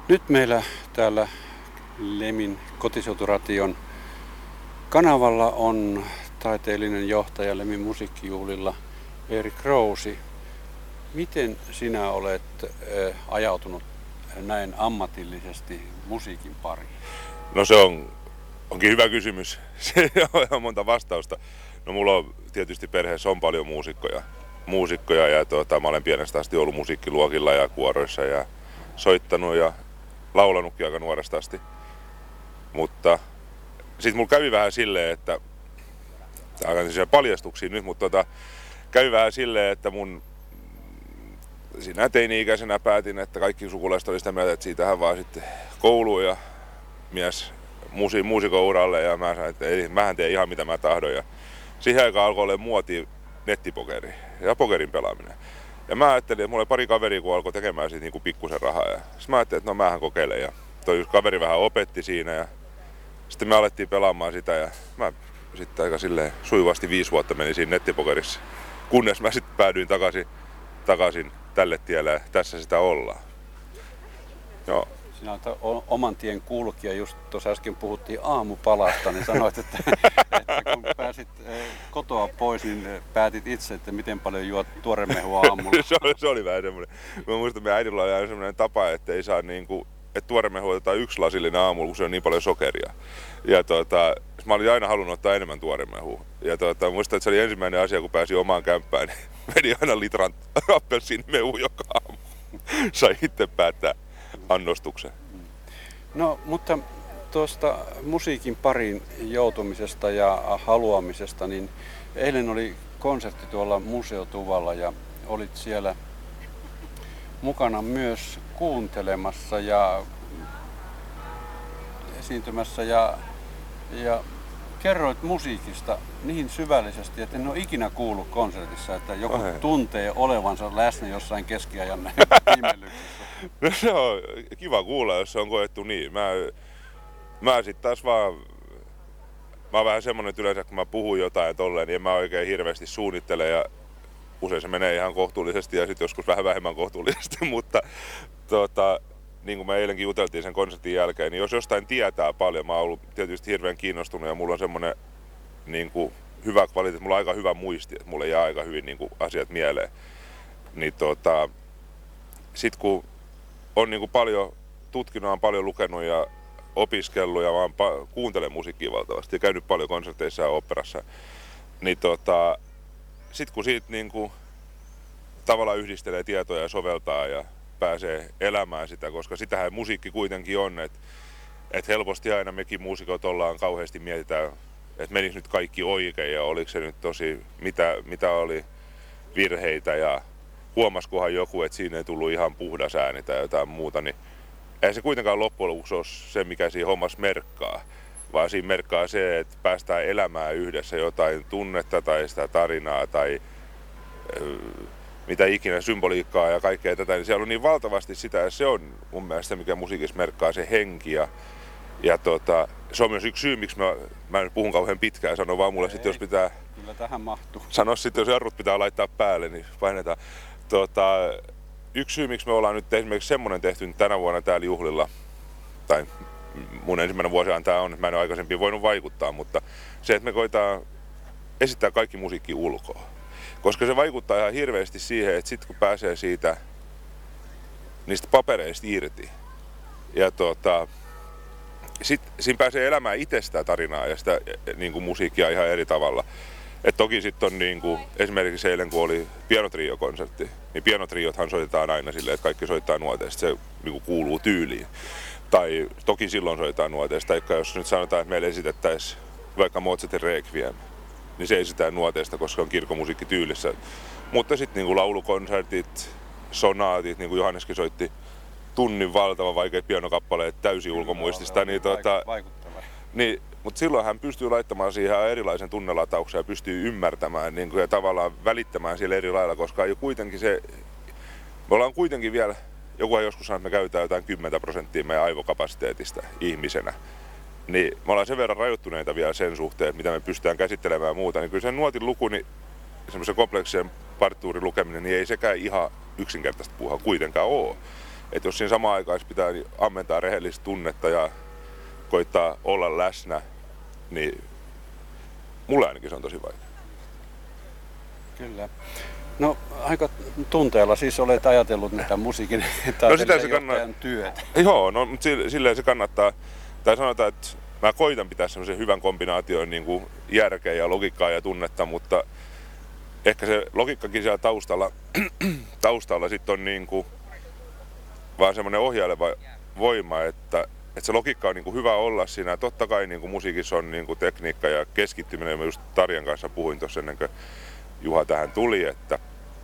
Nyt meillä täällä Lemin kotiseuturation kanavalla on taiteellinen johtaja Lemin musiikkijuhlilla Erik Rousi. Miten sinä olet ajautunut näin ammatillisesti musiikin pariin? No onkin hyvä kysymys. Se on ihan monta vastausta. No mulla on tietysti perheessä on paljon muusikkoja ja mä olen pienestä asti ollut musiikkiluokilla ja kuoroissa ja soittanut ja laulanutkin aika nuoresta asti. Mutta sit mulla kävi vähän silleen, että aika paljastuksia nyt, mutta kävi vähän silleen, että mun siinä teini-ikäisenä päätin, että kaikki sukulaiset oli sitä mieltä, että siitähän vaan sitten kouluun ja mies muusikon uralle ja mä sanoin, että ei, mähän teen ihan mitä mä tahdon. Ja siihen aikaan alkoi olla muoti nettipokeri ja pokerin pelaaminen. Ja mä ajattelin, että mulla oli pari kaveria, kun alkoi tekemään siitä niinku pikkusen rahaa. Ja sitten mä ajattelin, että no mähän kokeilen. Ja toi kaveri vähän opetti siinä ja sitten me alettiin pelaamaan sitä ja mä sitten aika silleen sujuvasti 5 vuotta menin siinä nettipokerissa. Kunnes mä sitten päädyin takaisin tälle tielle ja tässä sitä ollaan. Joo. Sinä olet oman tien kulkija. Just tuossa äsken puhuttiin aamupalasta, niin sanoit, että kun pääsit kotoa pois, niin päätit itse, että miten paljon juot tuoremehua aamulla. se oli vähän semmoinen. Mä muistan, että meidän äidillä oli aina semmoinen tapa, että ei saa että tuoremehua otetaan 1 lasillinen aamulla, kun se on niin paljon sokeria. Ja mä olin aina halunnut ottaa enemmän tuoremehua. Ja muistan, että se oli ensimmäinen asia, kun pääsin omaan kämppään, niin meni aina litran appelsiinimehua joka aamu. Sai itse päättää annostuksen. No, mutta tuosta musiikin pariin joutumisesta ja haluamisesta, niin eilen oli konsertti tuolla Museotuvalla ja olit siellä mukana myös kuuntelemassa ja esiintymässä ja kerroit musiikista niin syvällisesti, että en ole ikinä kuullut konsertissa, että joku tuntee olevansa läsnä jossain keskiajan imellyksessä. No se on kiva kuulla, jos se on koettu niin. Mä sit taas vaan, mä oon vähän semmonen, että yleensä kun mä puhun jotain tolleen, niin en mä oikein hirveästi suunnittele ja usein se menee ihan kohtuullisesti ja sit joskus vähän vähemmän kohtuullisesti, mutta niin kuin me eilenkin juteltiin sen konsertin jälkeen, niin jos jostain tietää paljon, mä oon ollut tietysti hirveän kiinnostunut ja mulla on semmonen niin kuin hyvä kvaliteetti, mulla on aika hyvä muisti, että mulle jää aika hyvin niin kuin asiat mieleen. Niin sit kun on niin kuin paljon tutkinut, on paljon lukenut ja opiskellut ja vaan kuuntelen musiikkia valtavasti ja käynyt paljon konserteissa ja oopperassa, niin sit kun siitä niin kuin tavallaan yhdistelee tietoja ja soveltaa ja pääsee elämään sitä, koska sitähän musiikki kuitenkin on, että helposti aina mekin muusikot ollaan kauheasti mietitään, että menikö nyt kaikki oikein ja oliko se nyt tosi, mitä oli virheitä ja huomasikohan joku, että siinä ei tullut ihan puhdas ääni tai jotain muuta, niin ei se kuitenkaan loppujen lopuksi ole se, mikä siinä hommassa merkkaa, vaan siinä merkkaa se, että päästään elämään yhdessä jotain tunnetta tai sitä tarinaa tai mitä ikinä, symboliikkaa ja kaikkea tätä, niin siellä on niin valtavasti sitä, ja se on mun mielestä se, mikä musiikissa merkkaa, se henki. Ja se on myös yksi syy, miksi mä en puhun kauhean pitkään ja sanon vaan mulle sitten, jos pitää... Kyllä tähän mahtuu. Sano sitten, jos jarrut pitää laittaa päälle, niin painetaan. Yksi syy, miksi me ollaan nyt esimerkiksi semmoinen tehty nyt tänä vuonna täällä juhlilla, tai mun ensimmäinen vuosihan tää on, että mä en ole aikaisemmin voinut vaikuttaa, mutta se, että me koitaan esittää kaikki musiikki ulkoa. Koska se vaikuttaa ihan hirveästi siihen, että sitten kun pääsee niistä papereista irti ja siinä pääsee elämään itse sitä tarinaa ja sitä niin kuin musiikkia ihan eri tavalla. Et toki sitten on niin kuin, esimerkiksi eilen kun oli pianotrio-konsertti, niin pianotriothan soitetaan aina silleen, että kaikki soittaa nuoteista, se niin kuin kuuluu tyyliin. Tai toki silloin soitetaan nuoteista, tai jos nyt sanotaan, että meille esitettäisiin vaikka Mozartin Requiem, niin se esitään nuoteista, koska on kirkkomusiikkityylissä. Mutta sitten niin kuin laulukonsertit, sonaatit, niin kuin Johanneskin soitti tunnin valtavan vaikeat pianokappaleet täysin ulkomuistista. Niin, mutta silloin hän pystyy laittamaan siihen erilaisen tunnelatauksen ja pystyy ymmärtämään niin kuin, ja tavallaan välittämään siellä eri lailla, koska jo kuitenkin me ollaan kuitenkin vielä, joku joskus sanoo, että me käytetään jotain 10% meidän aivokapasiteetista ihmisenä. Niin me ollaan sen verran rajoittuneita vielä sen suhteen, että mitä me pystytään käsittelemään ja muuta. Niin kyllä sen nuotin luku, niin semmoisen kompleksien partituurin lukeminen, niin ei sekään ihan yksinkertaista puhua kuitenkaan ole. Että jos siinä samaan aikaan pitää ammentaa rehellistä tunnetta ja koittaa olla läsnä, niin mulle ainakin se on tosi vaikea. Kyllä. No aika tunteella siis olet ajatellut näitä musiikin johtajan työtä. Joo, no mutta silleen se kannattaa. Tai sanotaan, että mä koitan pitää semmoisen hyvän kombinaation niin kuin järkeä ja logiikkaa ja tunnetta, mutta ehkä se logiikkakin siellä taustalla sit on niin kuin vaan semmoinen ohjaileva voima, että se logiikka on niin kuin hyvä olla siinä. Totta kai niin kuin musiikissa on niin kuin tekniikka ja keskittyminen. Mä just Tarjan kanssa puhuin tuossa ennen kuin Juha tähän tuli, että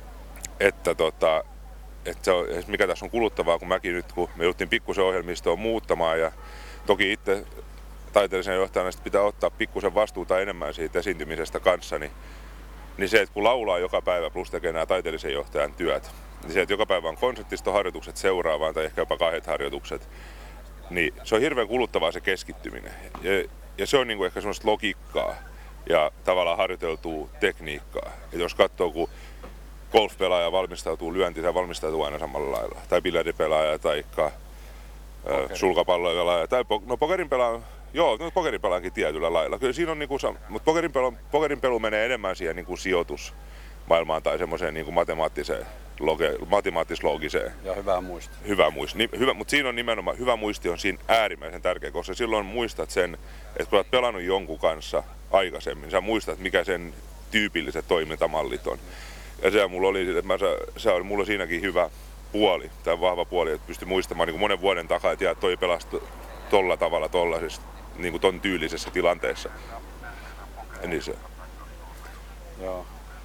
se on, mikä tässä on kuluttavaa, kun mäkin nyt, kun me jouduttiin pikkusen ohjelmistoa muuttamaan ja toki itse taiteellisen johtajana pitää ottaa pikkusen vastuuta enemmän siitä esiintymisestä kanssa, niin se, että kun laulaa joka päivä plus tekee nämä taiteellisen johtajan työt, niin se, että joka päivä on konserttistoharjoitukset seuraavaan tai ehkä jopa 2 harjoitukset, niin se on hirveän kuluttavaa se keskittyminen. Ja se on niin kuin ehkä semmoista logiikkaa ja tavallaan harjoiteltua tekniikkaa. Et jos katsoo, kun golf-pelaaja valmistautuu lyöntiin, se valmistautuu aina samalla lailla. Tai billardipelaaja tai sulkapallopelaaja. Tai pokerin pelaaja, joo, pokerin pelaajakin tietyllä lailla. Kyllä siinä on niinku, mutta pokerin pelu menee enemmän siihen niinku sijoitusmaailmaan tai semmoiseen niinku matemaattis-loogiseen. Ja hyvä muisti. Mutta siinä on nimenomaan, hyvä muisti on siinä äärimmäisen tärkeä, koska silloin muistat sen, että kun olet pelannut jonkun kanssa aikaisemmin, sä muistat, mikä sen tyypilliset toimintamallit on. Ja se mulla oli, että mulla siinäkin hyvä puoli, tai vahva puoli, että pystyi muistamaan niin kuin monen vuoden takaa, että toi pelasi tolla tavalla, tollaisessa, niin kuin ton tyylisessä tilanteessa. Ja niin se. Joo.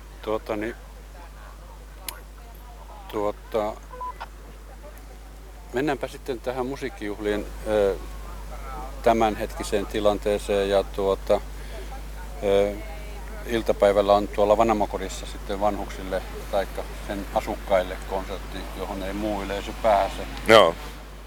Mennäänpä sitten tähän musiikkijuhlien tämänhetkiseen tilanteeseen ja iltapäivällä on tuolla Vanhamakodissa sitten vanhuksille tai sen asukkaille konsertti, johon ei muu yleisö pääse. Joo.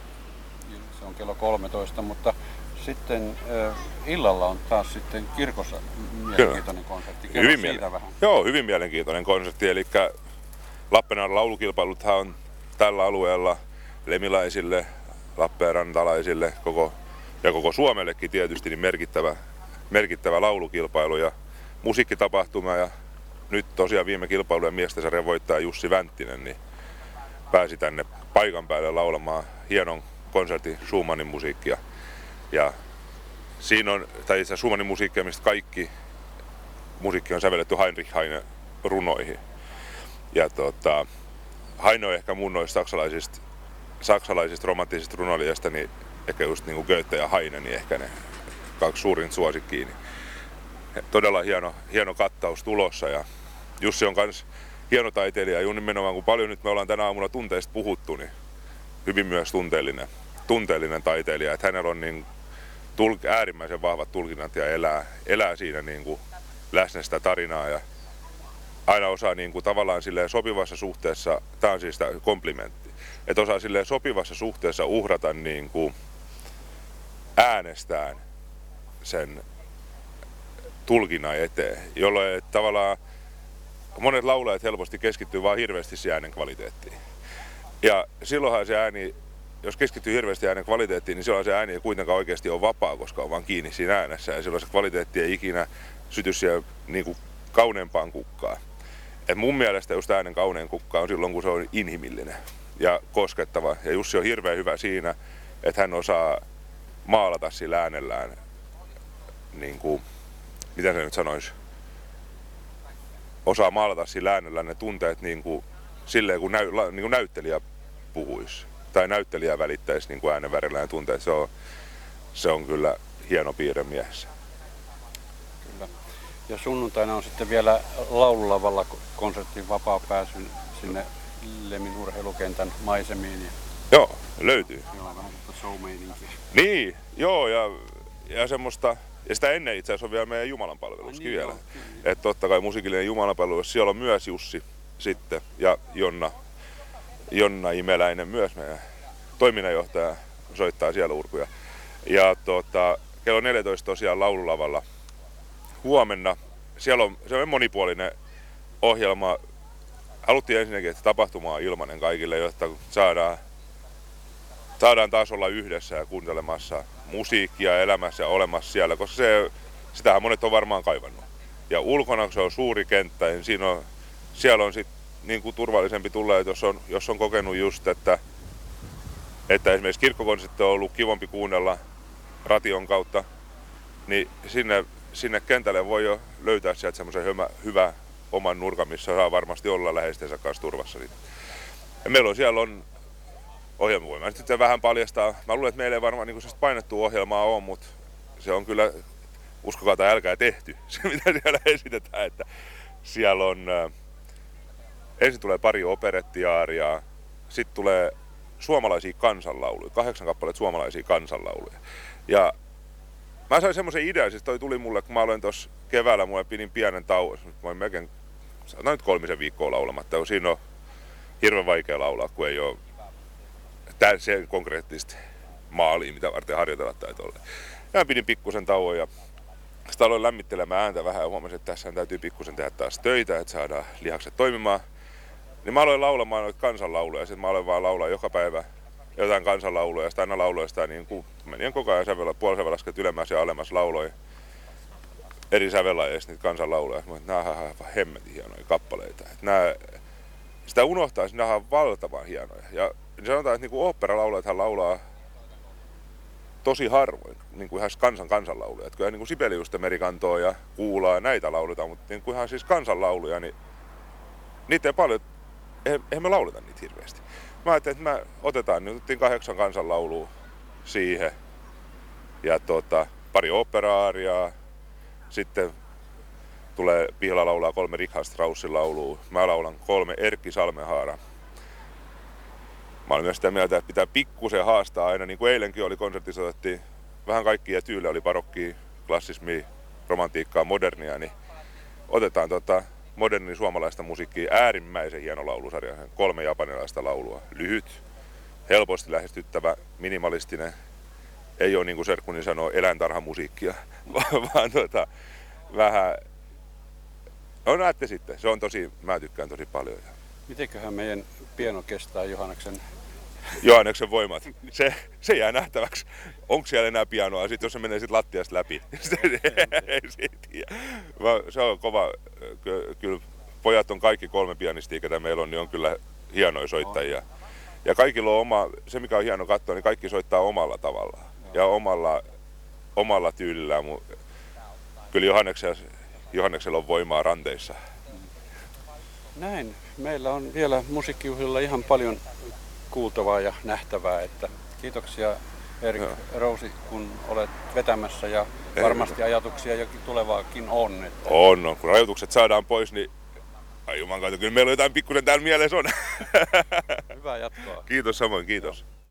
Se on kello 13, mutta sitten illalla on taas sitten kirkossa mielenkiintoinen konsertti. Hyvin mielenkiintoinen konsertti, eli Lappeenrannan laulukilpailuthan on tällä alueella lemilaisille, lappeenrantalaisille ja koko Suomellekin tietysti niin merkittävä laulukilpailu ja musiikkitapahtuma. Ja nyt tosiaan viime kilpailujen miestensarjan voittaja Jussi Vänttinen niin pääsi tänne paikan päälle laulamaan hienon konsertin Schumannin musiikkia. Ja siinä on, tai itse Schumannin musiikkia, mistä kaikki musiikki on sävelletty Heinrich Heine runoihin. Ja Heine on ehkä mun noista saksalaisista romanttisista runoilijoista, niin ehkä just niin kuin Goethe ja Heine, niin ehkä ne 2 suurin suosikkiin. Todella hieno kattaus tulossa ja Jussi on myös hieno taiteilija. Nimenomaan kun paljon nyt me ollaan tänä aamuna tunteista puhuttu, niin hyvin myös tunteellinen taiteilija. Että hänellä on niin äärimmäisen vahvat tulkinnat ja elää siinä niin kuin läsnä sitä tarinaa ja aina osaa niin kuin tavallaan silleen sopivassa suhteessa, tämä on siis komplimentti, että osaa silleen sopivassa suhteessa uhrata niin kuin äänestään sen tulkinnan eteen, jolloin tavallaan monet laulajat helposti keskittyy vaan hirveästi siihen äänen kvaliteettiin. Ja silloinhan se ääni, jos keskittyy hirveästi äänen kvaliteettiin, niin silloin se ääni ei kuitenkaan oikeasti ole vapaa, koska on vaan kiinni siinä äänessä. Ja silloin se kvaliteetti ei ikinä syty siihen niin kuin kauneempaan kukkaan. Et mun mielestä just äänen kaunein kukka on silloin, kun se on inhimillinen ja koskettava. Ja Jussi on hirveän hyvä siinä, että hän osaa maalata sillä äänellään, niin kuin, mitä se nyt sanoisi, osaa maalata sillä äänellään ne tunteet niin kuin, silleen, kun niin kuin näyttelijä puhuisi. Tai näyttelijä välittäisi niin kuin äänen värillä ne tunteet. Se on kyllä hieno piirre miehessä. Kyllä. Ja sunnuntaina on sitten vielä laululavalla konsertin vapaa pääsy sinne Lemin urheilukentän maisemiin. Joo, löytyy. Joo, vähän show-meininkiä. Niin, joo, ja semmoista, ja sitä ennen itse asiassa on vielä meidän jumalanpalveluskin niin vielä. Että totta kai musiikillinen jumalanpalvelus, siellä on myös Jussi sitten ja Jonna Imeläinen myös, meidän toiminnanjohtaja, soittaa siellä urkuja. Ja kello 14 tosiaan laululavalla huomenna. Siellä on monipuolinen ohjelma. Haluttiin ensinnäkin, että tapahtuma on ilmainen kaikille, jotta saadaan saadaan taas olla yhdessä ja kuuntelemassa musiikkia elämässä ja olemassa siellä, koska sitähän monet on varmaan kaivannut. Ja ulkona se on suuri kenttä, niin siellä on sit niin kuin turvallisempi tulla, että jos on kokenut just, että esimerkiksi kirkkokonsertti on ollut kivompi kuunnella ration kautta, niin sinne kentälle voi jo löytää sieltä semmoisen hyvä oman nurkan, missä saa varmasti olla läheistensä kanssa turvassa. Ja meillä siellä on ohjelma, voin sitten vähän paljastaa. Mä luulen, että meillä ei varmaan niin painettua ohjelmaa ole, mutta se on kyllä, uskokaa tai älkää, tehty, se mitä siellä esitetään. Että siellä on, ensin tulee pari operettiaaria, sitten tulee suomalaisia kansanlauluja, 8 kappaletta suomalaisia kansanlauluja. Ja mä sain semmoisen idean, siis toi tuli mulle, kun mä aloin tuossa keväällä, mulle pidin pienen tauon, mä olin melkein, sanotaan nyt 3 viikkoa laulamatta, siinä on hirveän vaikea laulaa, kun ei ole se konkreettista maalia, mitä varten harjoitella tai tolleen. Ja mä pidin pikkusen tauon ja sitten aloin lämmittelemään ääntä vähän ja huomasin, että tässä täytyy pikkusen tehdä taas töitä, että saadaan lihakset toimimaan. Niin mä aloin laulamaan noita kansanlauluja ja sitten mä aloin vaan laulaa joka päivä jotain kansanlauluja ja sitten aina lauloista niin kuin menin koko ajan puolisävelasket ylemmäs ja alemmas lauloin eri sävelajeista niitä kansanlauluja. Mä että näähän on hemmetin hienoja kappaleita. Sitä unohtaa, että nämä on valtavan hienoja. Ja sanotaan, että niin oopperalaulajathan laulaa tosi harvoin, niin kuin ihan kansanlauluja. Että kyllä niin kuin Sibeliusta Merikantoa ja Kuulaa ja näitä lauletaan, mutta niin kuin ihan siis kansanlauluja, niin niitä ei paljon, eihän me lauleta niitä hirveästi. Mä ajattelin, että me otettiin 8 kansanlaulua siihen ja pari oopera-aariaa, sitten tulee Pihla laulaa 3 Richard Straussin laulua, mä laulan 3 Erkki Salmenhaara. Mä olin myös sitä mieltä, että pitää pikkusen haastaa aina, niin kuin eilenkin oli konsertissa, otettiin vähän kaikkia tyylejä, oli barokkia, klassismia, romantiikkaa, modernia, niin otetaan moderni suomalaista musiikkia, äärimmäisen hieno laulusarja, 3 japanilaista laulua, lyhyt, helposti lähestyttävä, minimalistinen, ei ole niin kuin Serkkuni sanoo eläintarhamusiikkia, vaan vähän, no näette sitten, se on tosi, mä tykkään tosi paljon. Mitenköhän meidän piano kestää Johanneksen voimat. Se jää nähtäväksi. Onko siellä enää pianoa? Sitten jos se menee sit lattiasta läpi, ei siitä tiedä. Se on kova. Kyllä pojat on kaikki 3 pianistia, ketä meillä on, niin on kyllä hienoja soittajia. Ja kaikilla on se mikä on hieno katsoa, niin kaikki soittaa omalla tavallaan. Ja omalla tyylillään. Kyllä Johanneksella on voimaa ranteissa. Näin. Meillä on vielä musiikkijuhlilla ihan paljon kuultavaa ja nähtävää. Että kiitoksia Erik Rousi, kun olet vetämässä ja varmasti ajatuksia jokin tulevaakin on. Että... On. Kun rajoitukset saadaan pois, niin ai juman kautta, kyllä meillä on jotain pikkusen täällä mielessä on. Hyvää jatkoa. Kiitos samoin, kiitos.